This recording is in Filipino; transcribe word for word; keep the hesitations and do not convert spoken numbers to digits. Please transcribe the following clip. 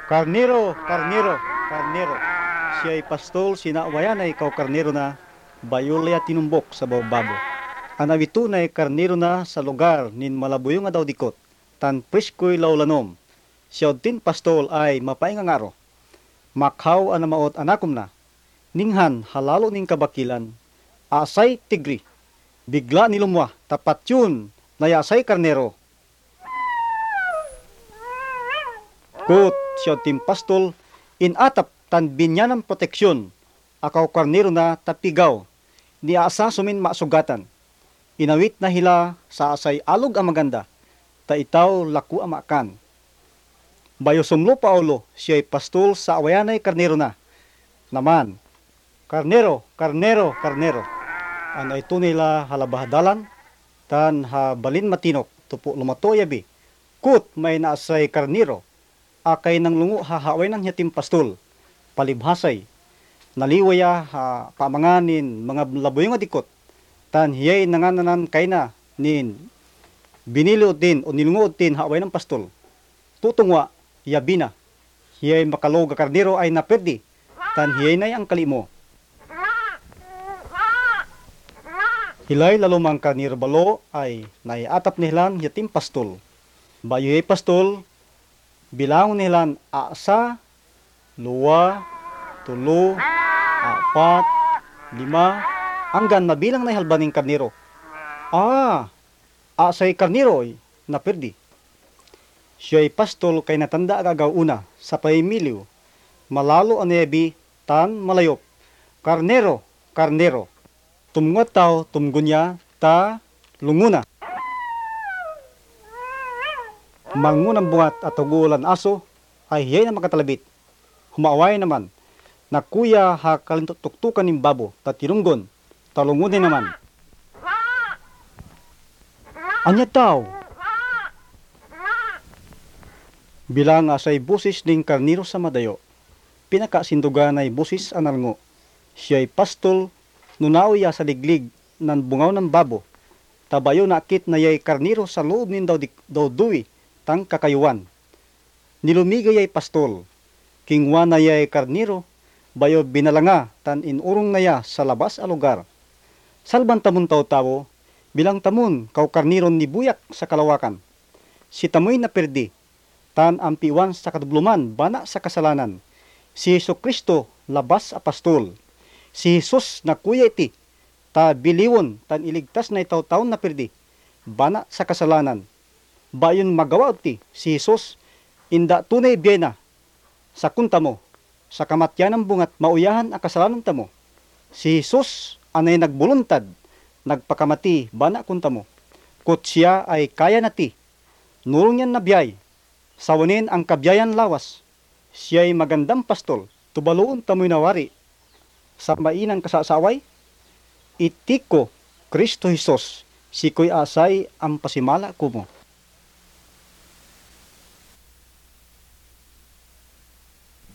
Karnero, karnero, karnero. Siya ay pastol, sinawayan ay ikaw karnero na, bayulya tinumbok sa bawbabo. Anawito na ay karnero na sa lugar nin malabuyo nga daw dikot, tan priskoy lawlanom. Siya din pastol ay mapaingangaro. Makhaw anamaot anakom na, ninghan halalo ning kabakilan, asay tigri. Bigla nilumwa, tapat yun, nayasay karnero. Kut siya tim pastol, inatap tan binyanang proteksyon, akaw karnero na tapigaw, ni asa sumin masugatan. Inawit na hila sa asay alog ang maganda, ta itaw laku amakan. Bayo sumlo Paulo, siya'y pastol sa awayanay karnero na. Naman, karnero, karnero, karnero. Ano ito nila halabahadalan, tan habalin matinok, tupo lumato yabi. Kut may naasay karnero, akay nang lungo hahaway ng yatim pastol, palibhasay, naliwaya ha pamanganin mga laboy nga dikot, tan hiyay nangananan kay na nin biniliot din o nilungood din haway ng pastol, tutungwa, yabi na, hiyay makalog karnero ay naperdi, tan hiyay na ang kalimo. Hilay lalumang karnero balo ay naiatap nilan yatim pastol, bayo hiyay pastol, bilangon nilan asa, luwa, tulo, apat, lima, hanggang mabilang na halbaning karnero. Ah, asay karnero ay naperdi. Siya'y pastol kay natanda agagaw una sa paimilyo, malalo anebi tan malayop. Karnero, karnero, tumngot tao tumgunya ta lunguna. Mangunang bungat at tugulan aso ay hiyay na makatalabit. Humaway naman, na kuya ha kalintuktukan ng babo, tatirunggon, talungunin naman. Anya tao? Bilang asay busis ning karniro sa madayo, pinakasindugan ay busis analngo. Siya'y pastol, nunaoya sa liglig nan bungaw ng babo, tabayo nakit na yay karniro sa loob nin daw, daw duwi, tang kakayuan. Nilumigay ay pastol, kingwa na yay karniro, bayo binalanga tan inurong na ya sa labas a lugar. Salban tamun taw-tawo, bilang tamun kaw karniron ni buyak sa kalawakan. Si tamoy na perdi, tan ampiwan sa kadubluman bana sa kasalanan. Si Jesucristo labas a pastol. Si Jesus na kuya iti, ta biliwon tan iligtas na itaw taon na perdi, bana sa kasalanan. Bayon magawa ti si Jesus inda tunay biyena sa kunta mo, sa kamatyan ng bungat mauyahan ang kasalanan tamo. Si Jesus anay nagbuluntad, nagpakamati bana kunta mo. Kut siya ay kaya nati, nurong yan nabiyay, sawanin ang kabiyayan lawas. Siya'y magandang pastol, tubaloon tamoy nawari. Sa mainang kasasaway, itiko Kristo Jesus, siko'y asay ang pasimala kumo.